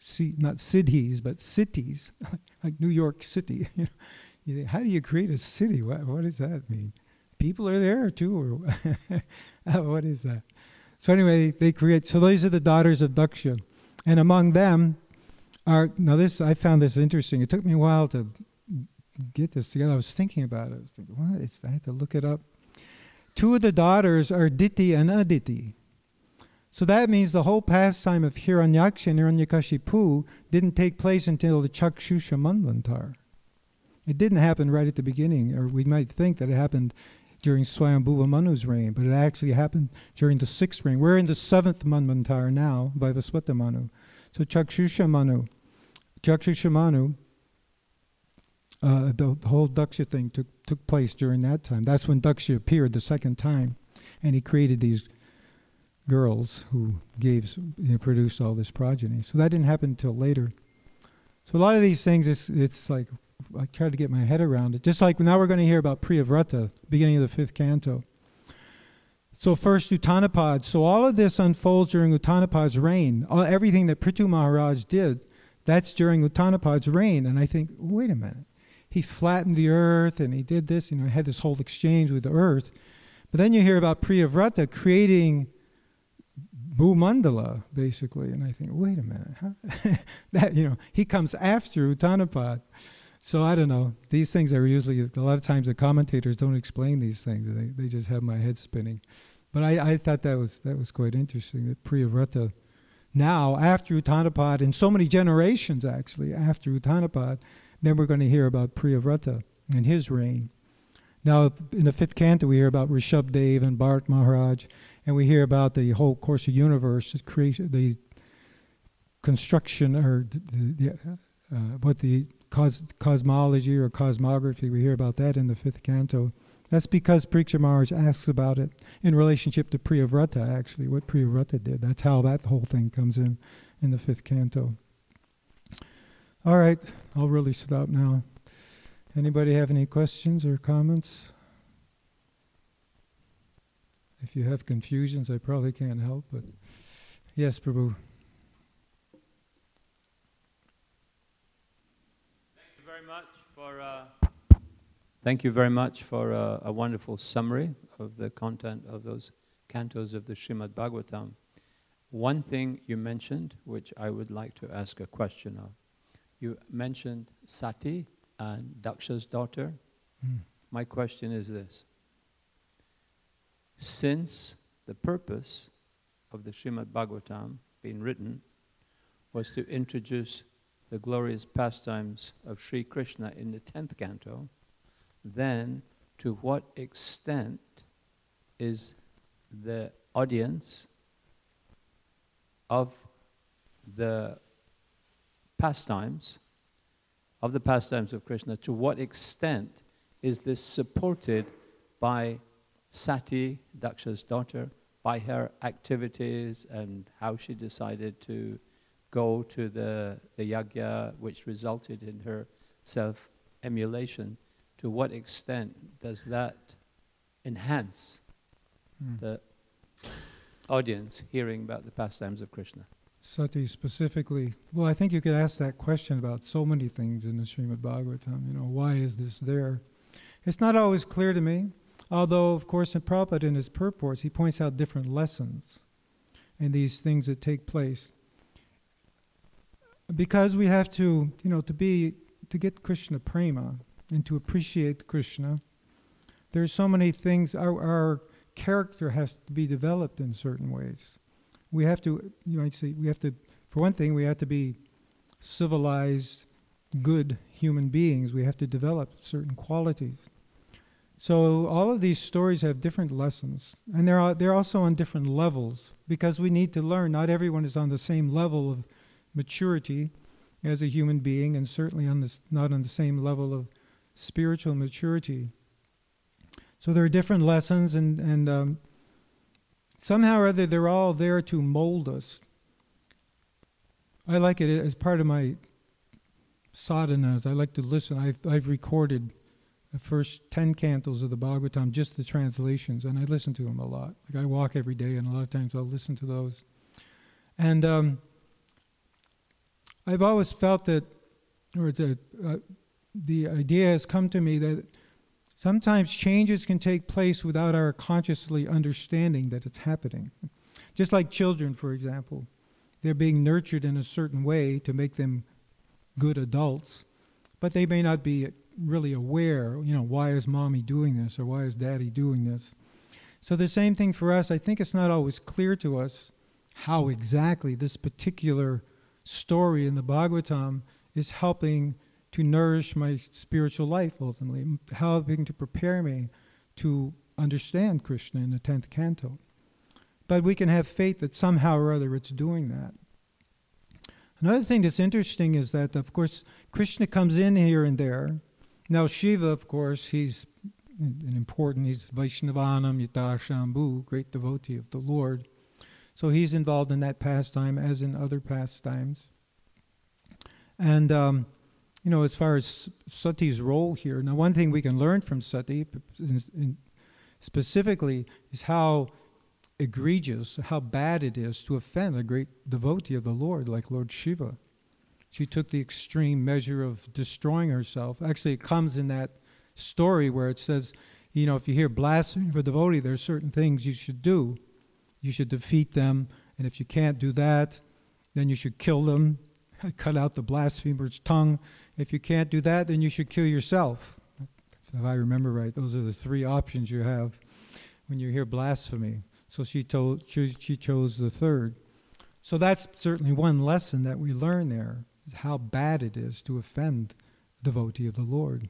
see, not siddhis, but cities, like New York City. You know, you think, how do you create a city? What, what does that mean? People are there too, or what is that? So anyway, they create, so these are the daughters of Daksha. And among them are, now this, I found this interesting. It took me a while to get this together. I was thinking about it. I was thinking, what is, I had to look it up. Two of the daughters are Diti and Aditi. So that means the whole pastime of Hiranyaksha and Hiranyakashipu didn't take place until the Chakshusha Manvantar. It didn't happen right at the beginning, or we might think that it happened during Swayambhuva Manu's reign, but it actually happened during the sixth reign. We're in the seventh Manvantar now, Vaivasvata Manu. So Chakshusha Manu, Chakshusha Manu, uh, the, the whole Daksha thing took, took place during that time. That's when Daksha appeared the second time, and he created these girls who gave, you know, produced all this progeny. So that didn't happen until later. So a lot of these things, it's, it's like, I tried to get my head around it. Just like now we're going to hear about Priyavrata, beginning of the fifth canto. So first Uttanapad. So all of this unfolds during Uttanapad's reign. All, everything that Prithu Maharaj did, that's during Uttanapad's reign. And I think, wait a minute. He flattened the earth and he did this, you know, had this whole exchange with the earth. But then you hear about Priyavrata creating Bhumandala, basically. And I think, wait a minute. How? that, you know, he comes after Uttanapad. So I don't know. These things are usually, a lot of times the commentators don't explain these things. They they just have my head spinning. But I, I thought that was that was quite interesting, that Priyavrata now, after Uttanapad, and so many generations actually, after Uttanapad, then we're going to hear about Priyavrata and his reign. Now, in the fifth canto, we hear about Rishabdev and Bharat Maharaj, and we hear about the whole course of universe, the creation, the construction, or the, the, uh, what the Cos- cosmology or cosmography, we hear about that in the fifth canto. That's because Pariksha Maharaj asks about it in relationship to Priyavrata, actually, what Priyavrata did. That's how that whole thing comes in in the fifth canto. All right, I'll really stop now. Anybody have any questions or comments? If you have confusions, I probably can't help, but yes, Prabhu. Much for, uh, thank you very much for uh, a wonderful summary of the content of those cantos of the Srimad Bhagavatam. One thing you mentioned, which I would like to ask a question of. You mentioned Sati and Daksha's daughter. Mm. My question is this. Since the purpose of the Srimad Bhagavatam being written was to introduce the glorious pastimes of Sri Krishna in the tenth canto, then to what extent is the audience of the pastimes, of the pastimes of Krishna, to what extent is this supported by Sati, Daksha's daughter, by her activities and how she decided to go to the, the yajna, which resulted in her self-emulation? To what extent does that enhance mm. the audience hearing about the pastimes of Krishna? Sati specifically, well, I think you could ask that question about so many things in the Srimad Bhagavatam. You know, why is this there? It's not always clear to me, although, of course, in Prabhupada in his purports, he points out different lessons in these things that take place. Because we have to, you know, to be, to get Krishna prema and to appreciate Krishna, there's so many things, our, our character has to be developed in certain ways. We have to, you might say, we have to, for one thing, we have to be civilized, good human beings. We have to develop certain qualities. So all of these stories have different lessons, and they're they're also on different levels, because we need to learn. Not everyone is on the same level of maturity as a human being, and certainly on this, not on the same level of spiritual maturity. So there are different lessons, and, and um, somehow or other they're all there to mold us. I like it as part of my sadhanas. I like to listen. I've, I've recorded the first ten cantos of the Bhagavatam, just the translations, and I listen to them a lot. Like I walk every day, and a lot of times I'll listen to those. And um, I've always felt that, or the, uh, the idea has come to me that sometimes changes can take place without our consciously understanding that it's happening. Just like children, for example. They're being nurtured in a certain way to make them good adults, but they may not be really aware, you know, why is mommy doing this or why is daddy doing this? So the same thing for us. I think it's not always clear to us how exactly this particular story in the Bhagavatam is helping to nourish my spiritual life ultimately, helping to prepare me to understand Krishna in the tenth canto. But we can have faith that somehow or other it's doing that. Another thing that's interesting is that, of course, Krishna comes in here and there. Now Shiva, of course, he's an important, he's Vaishnavanam Yata Shambhu, great devotee of the Lord. So he's involved in that pastime as in other pastimes. And, um, you know, as far as Sati's role here, now one thing we can learn from Sati specifically is how egregious, how bad it is to offend a great devotee of the Lord like Lord Shiva. She took the extreme measure of destroying herself. Actually, it comes in that story where it says, you know, if you hear blasphemy of a devotee, there are certain things you should do. You should defeat them, and if you can't do that, then you should kill them, cut out the blasphemer's tongue. If you can't do that, then you should kill yourself. If I remember right, those are the three options you have when you hear blasphemy. So she told she, she chose the third. So that's certainly one lesson that we learn there, is how bad it is to offend a devotee of the Lord.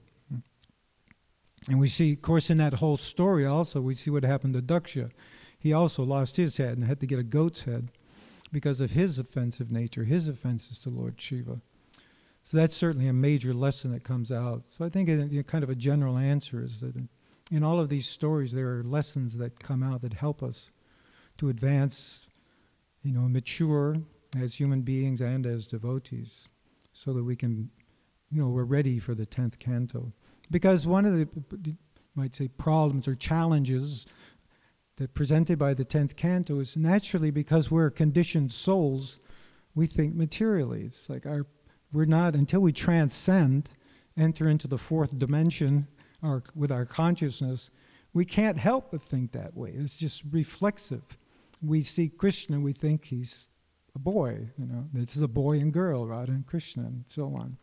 And we see, of course, in that whole story also, we see what happened to Daksha. He also lost his head and had to get a goat's head because of his offensive nature, his offenses to Lord Shiva. So that's certainly a major lesson that comes out. So I think a, kind of a general answer is that in all of these stories, there are lessons that come out that help us to advance, you know, mature as human beings and as devotees, so that we can, you know, we're ready for the tenth canto. Because one of the, you might say, problems or challenges that presented by the tenth canto is naturally because we're conditioned souls, we think materially. It's like our, we're not, until we transcend, enter into the fourth dimension, Our, with our consciousness, we can't help but think that way. It's just reflexive. We see Krishna, we think he's a boy, you know. This is a boy and girl, Radha and Krishna, and so on.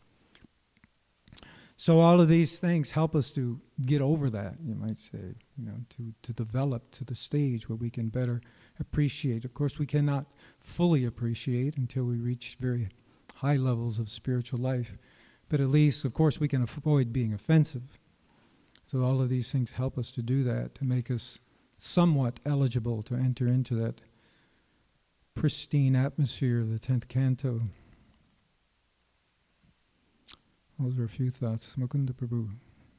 So all of these things help us to get over that, you might say, you know, to, to develop to the stage where we can better appreciate. Of course, we cannot fully appreciate until we reach very high levels of spiritual life. But at least, of course, we can avoid being offensive. So all of these things help us to do that, to make us somewhat eligible to enter into that pristine atmosphere of the tenth canto. Those are a few thoughts. Mukunda Prabhu.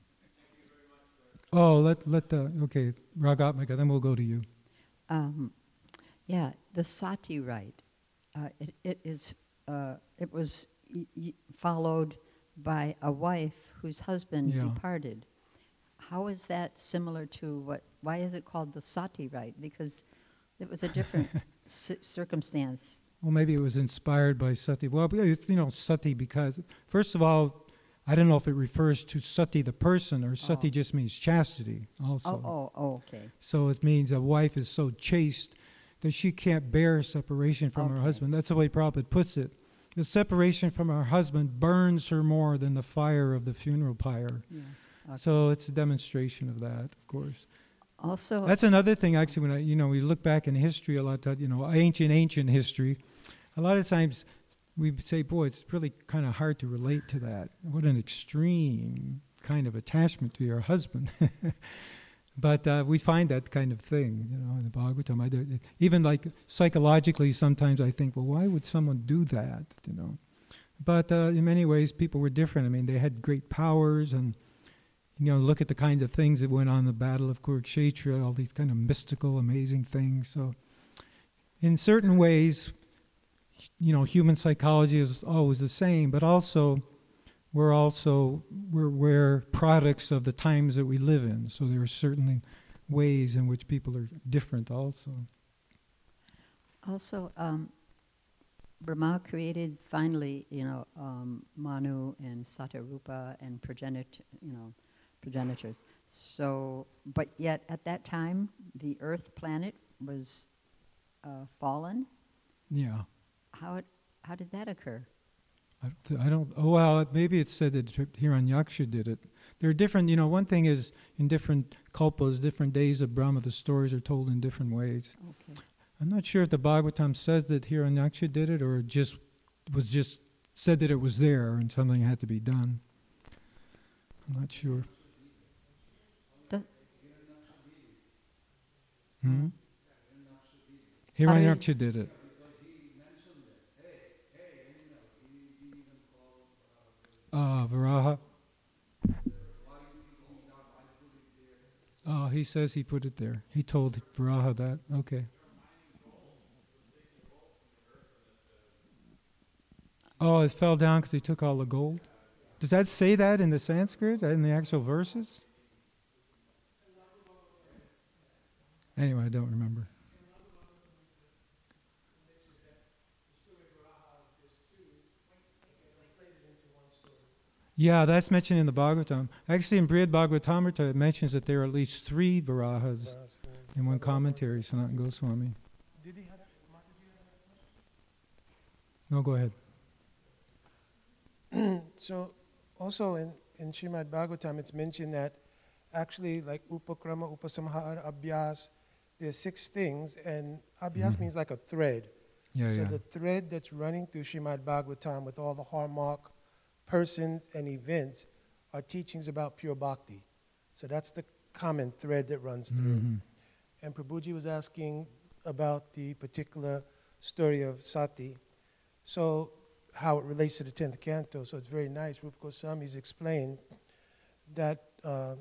Oh, let let the okay, Ragatmika, then we'll go to you. Um, yeah, the sati rite. Uh, it it is uh, it was y- y- followed by a wife whose husband Yeah. departed. How is that similar to what? Why is it called the sati rite? Because it was a different c- circumstance. Well, maybe it was inspired by sati. Well, it's, you know, sati because, first of all, I don't know if it refers to sati the person or sati Oh. just means chastity also. Oh, oh, oh, okay. So it means a wife is so chaste that she can't bear separation from her Okay. husband. That's the way Prabhupada puts it. The separation from her husband burns her more than the fire of the funeral pyre. Yes. Okay. So it's a demonstration of that, of course. Also, That's another thing, actually, when I, you know, we look back in history a lot, you know, ancient, ancient history, a lot of times we say, boy, it's really kind of hard to relate to that. What an extreme kind of attachment to your husband. But uh, we find that kind of thing, you know, in the Bhagavatam. I do, even like psychologically, sometimes I think, well, why would someone do that, you know? But uh, in many ways, people were different. I mean, they had great powers, and you know, look at the kinds of things that went on in the Battle of Kurukshetra, all these kind of mystical, amazing things. So, in certain ways, you know, human psychology is always the same, but also we're also we're, we're products of the times that we live in. So there are certainly ways in which people are different also. also, um, Brahma created finally, you know, um, Manu and Satarupa and progenit, you know, progenitors. So, but yet at that time, the Earth planet was uh, fallen. Yeah. How it, how did that occur? I don't, I don't, oh well, maybe it said that Hiranyaksha did it. There are different, you know, one thing is in different kalpas, different days of Brahma, the stories are told in different ways. Okay. I'm not sure if the Bhagavatam says that Hiranyaksha did it or it just was just said that it was there and something had to be done. I'm not sure. The, Hmm? How do we- Hiranyaksha did it. Ah, Varaha. Oh, he says he put it there. He told Varaha that. Okay. Oh, it fell down because he took all the gold? Does that say that in the Sanskrit, in the actual verses? Anyway, I don't remember. Yeah, that's mentioned in the Bhagavatam. Actually, in Brihad Bhagavatamrita, it mentions that there are at least three Varahas in one commentary, Sanatana Goswami. No, go ahead. So, also in, in Srimad Bhagavatam, it's mentioned that actually, like Upakrama, Upasamhara, Abhyas, there's six things, and Abhyas Mhm. means like a thread. Yeah, so yeah. the thread that's running through Srimad Bhagavatam with all the hallmark persons and events are teachings about pure bhakti. So that's the common thread that runs through. Mhm. And Prabhuji was asking about the particular story of Sati. So how it relates to the tenth canto. So it's very nice. Rupa Goswami's explained that uh,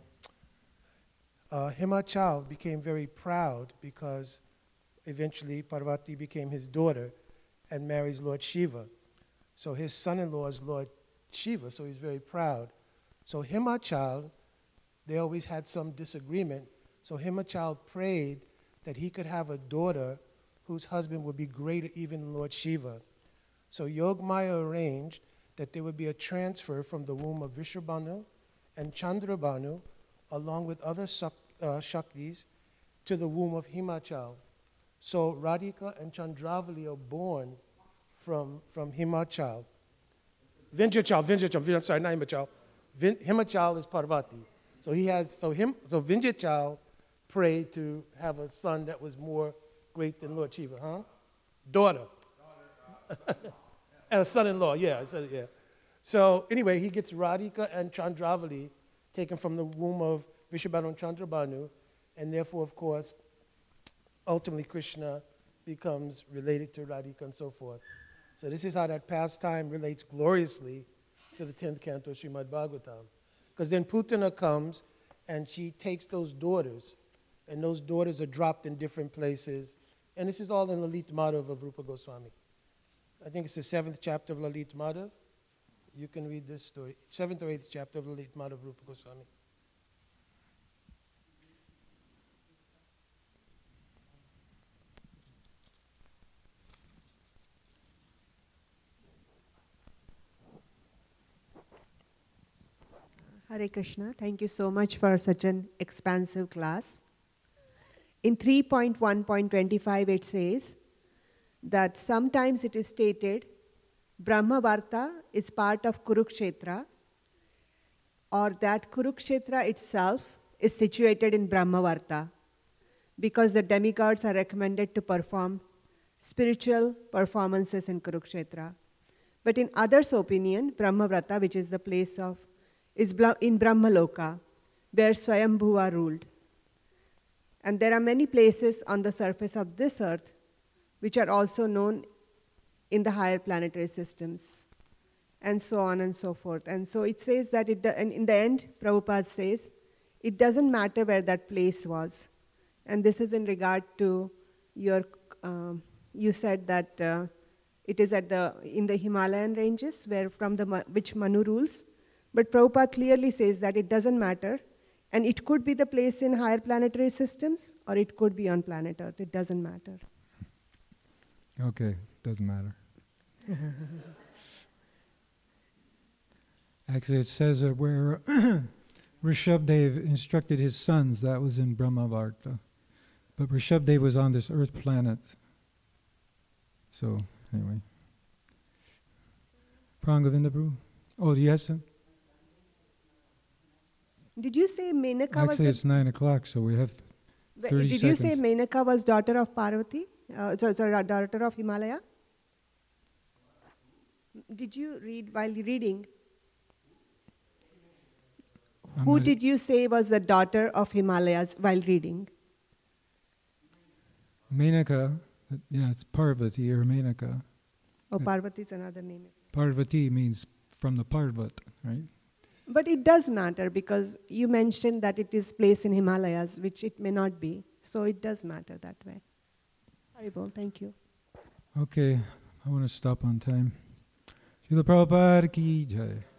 uh, Himachal became very proud because eventually Parvati became his daughter and marries Lord Shiva. So his son-in-law is Lord Shiva, so he's very proud. So Himachal, they always had some disagreement. So Himachal prayed that he could have a daughter whose husband would be greater even than Lord Shiva. So Yogmaya arranged that there would be a transfer from the womb of Vishwabhanu and Chandrabhanu, along with other Shak- uh, Shaktis, to the womb of Himachal. So Radhika and Chandravali are born from, from Himachal. Vindhyachal, Vindhyachal, I'm sorry, not Himachal. Vin, Himachal is Parvati. So he has, so him, so Vindhyachal prayed to have a son that was more great than Lord Shiva, huh? Daughter. And a son-in-law, yeah, I said it, yeah. So anyway, he gets Radhika and Chandravali taken from the womb of Vishwabhanu and Chandrabhanu, and therefore, of course, ultimately Krishna becomes related to Radhika and so forth. So this is how that pastime relates gloriously to the tenth canto of Srimad Bhagavatam. Because then Putana comes and she takes those daughters, and those daughters are dropped in different places. And this is all in Lalit Madhav of Rupa Goswami. I think it's the seventh chapter of Lalit Madhav. You can read this story. Seventh or eighth chapter of Lalit Madhav of Rupa Goswami. Hare Krishna, thank you so much for such an expansive class. In three point one point twenty-five it says that sometimes it is stated Brahmavarta is part of Kurukshetra, or that Kurukshetra itself is situated in Brahmavarta because the demigods are recommended to perform spiritual performances in Kurukshetra. But in others' opinion, Brahmavarta, which is the place of is in Brahmaloka, where Swayambhuva ruled. And there are many places on the surface of this earth which are also known in the higher planetary systems, and so on and so forth. And so it says that, it, and in the end, Prabhupada says, it doesn't matter where that place was. And this is in regard to your, um, you said that uh, it is at the, in the Himalayan ranges, where from the, which Manu rules. But Prabhupada clearly says that it doesn't matter, and it could be the place in higher planetary systems, or it could be on planet Earth. It doesn't matter. Okay, doesn't matter. Actually, it says that where Rishabdev instructed his sons, that was in Brahmavarta. But Rishabdev was on this earth planet. So, anyway. Prangavinda Prabhu? Oh, yes? Did you say Menaka was Actually, a it's nine o'clock, so we have thirty Did you say seconds. Menaka was daughter of Parvati? Uh, so, sorry, daughter of Himalaya? Did you read while reading? I'm Who not- did you say was the daughter of Himalayas while reading? Menaka, uh, yeah, it's Parvati or Menaka. Oh, Yeah. Parvati is another name. Parvati means from the Parvat, right? But it does matter because you mentioned that it is placed in Himalayas, which it may not be. So it does matter that way. Haribol, thank you. Okay, I want to stop on time. Srila Prabhupada ki jai.